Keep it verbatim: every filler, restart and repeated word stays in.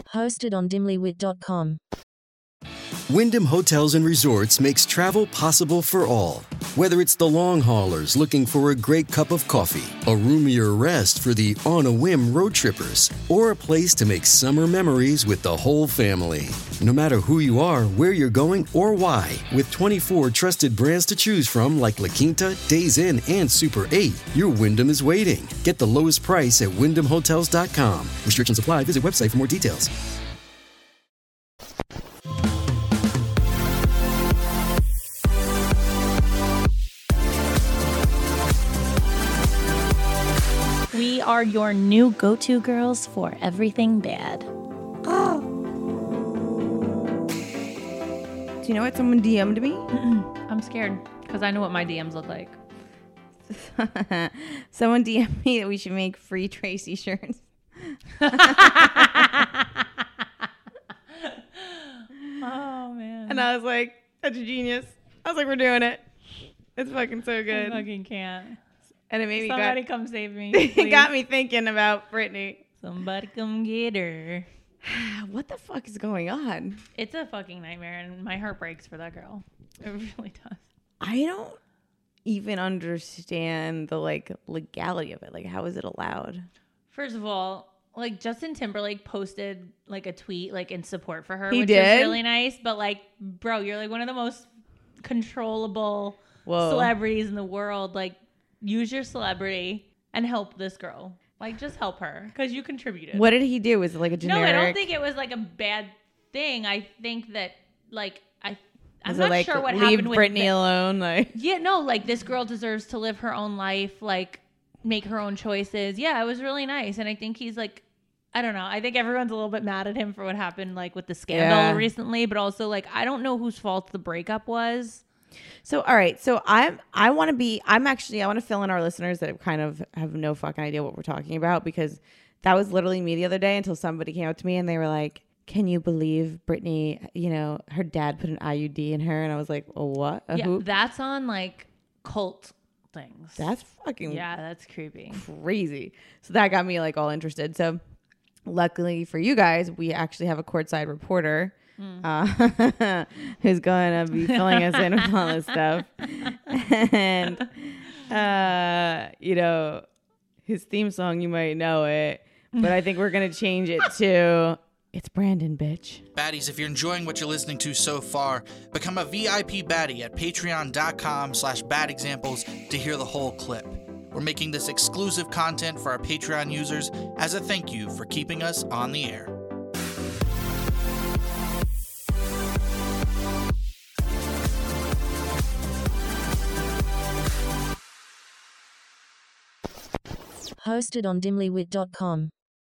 Hosted on dimlywit dot com. Wyndham Hotels and Resorts makes travel possible for all. Whether it's the long haulers looking for a great cup of coffee, a roomier rest for the on-a-whim road trippers, or a place to make summer memories with the whole family. No matter who you are, where you're going, or why, with twenty-four trusted brands to choose from like La Quinta, Days Inn, and Super eight, your Wyndham is waiting. Get the lowest price at wyndham hotels dot com. Restrictions apply. Visit website for more details. We are your new go-to girls for everything bad. Oh. Do you know what someone D M'd me? I'm scared because I know what my D Ms look like. Someone D M'd me that we should make free Tracy shirts. Oh, man. And I was like, that's a genius. I was like, we're doing it. It's fucking so good. I fucking can't. And it made me Somebody got, come save me. it got me thinking about Brittany. Somebody come get her. What the fuck is going on? It's a fucking nightmare, and my heart breaks for that girl. It really does. I don't even understand the like legality of it. Like, how is it allowed? First of all, like Justin Timberlake posted like a tweet like in support for her, He which did? was really nice. But like, bro, you're like one of the most controllable Whoa. celebrities in the world. Like, use your celebrity and help this girl. Like, just help her because you contributed. What did he do? Was it like a generic? No, I don't think it was like a bad thing. I think that like I, I'm Was not it like, sure what leave happened with Brittany the- alone? Like, Yeah, no, like this girl deserves to live her own life, like make her own choices. Yeah, it was really nice, and I think he's like, I don't know. I think everyone's a little bit mad at him for what happened, like with the scandal Yeah. recently, but also like I don't know whose fault the breakup was. so all right. So I'm I want to be. I'm actually I want to fill in our listeners that kind of have no fucking idea what we're talking about, because that was literally me the other day until somebody came up to me and they were like, "Can you believe Brittany? You know, her dad put an I U D in her," and I was like, "Oh, what? A yeah, hoop? that's on like cult things. That's fucking yeah, that's creepy. crazy." So that got me like all interested. So luckily for you guys, we actually have a courtside reporter mm. uh, who's going to be filling us in with all this stuff. And, uh, you know, his theme song, you might know it, but I think we're going to change it to "It's Brandon, bitch." Baddies, if you're enjoying what you're listening to so far, become a V I P baddie at patreon.com slash bad examples to hear the whole clip. We're making this exclusive content for our Patreon users as a thank you for keeping us on the air. Hosted on dimlywit dot com.